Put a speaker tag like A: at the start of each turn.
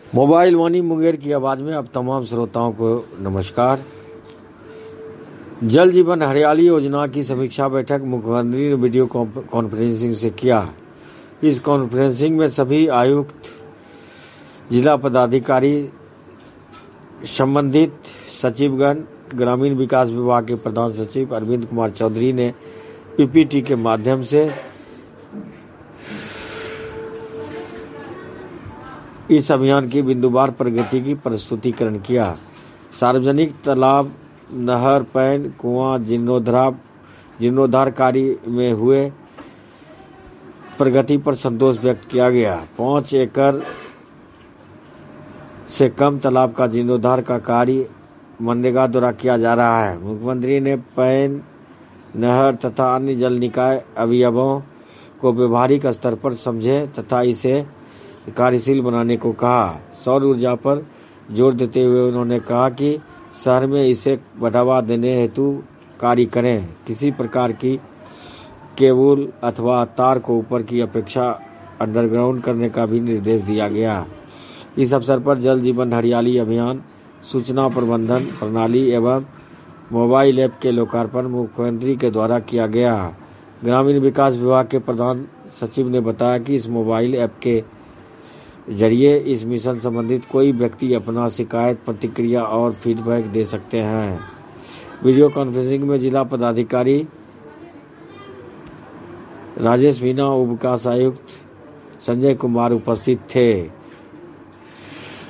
A: Mobile वाणी मुंगेर की आवाज में अब तमाम श्रोताओं को नमस्कार। जल जीवन हरियाली योजना की समीक्षा बैठक मुख्यमंत्री ने वीडियो कॉन्फ्रेंसिंग से किया। इस कॉन्फ्रेंसिंग में सभी आयुक्त, जिला पदाधिकारी, संबंधित सचिवगण, ग्रामीण विकास विभाग के प्रधान सचिव अरविंद कुमार चौधरी ने पीपीटी के माध्यम से इस अभियान की बिंदुवार प्रगति की प्रस्तुतिकरण किया। सार्वजनिक तालाब, नहर, पैन, कुआं जीर्णोद्धार कार्य में हुए प्रगति पर संतोष व्यक्त किया गया। 5 एकड़ से कम तालाब का जीर्णोद्धार का कार्य मनरेगा द्वारा किया जा रहा है। मुख्यमंत्री ने पैन, नहर तथा अन्य जल निकाय अवयवों को व्यवहारिक स्तर पर समझे तथा इसे कार्यशील बनाने को कहा। सौर ऊर्जा पर जोर देते हुए उन्होंने कहा कि शहर में इसे बढ़ावा देने हेतु कार्य करें। किसी प्रकार की केबल अथवा तार को ऊपर की अपेक्षा अंडरग्राउंड करने का भी निर्देश दिया गया। इस अवसर पर जल जीवन हरियाली अभियान सूचना प्रबंधन प्रणाली एवं मोबाइल ऐप के लोकार्पण मुख्यमंत्री के द्वारा किया गया। ग्रामीण विकास विभाग के प्रधान सचिव ने बताया कि इस मोबाइल ऐप के जरिए इस मिशन संबंधित कोई व्यक्ति अपना शिकायत, प्रतिक्रिया और फीडबैक दे सकते हैं। वीडियो कॉन्फ्रेंसिंग में जिला पदाधिकारी राजेश मीना, उप विकास आयुक्त संजय कुमार उपस्थित थे।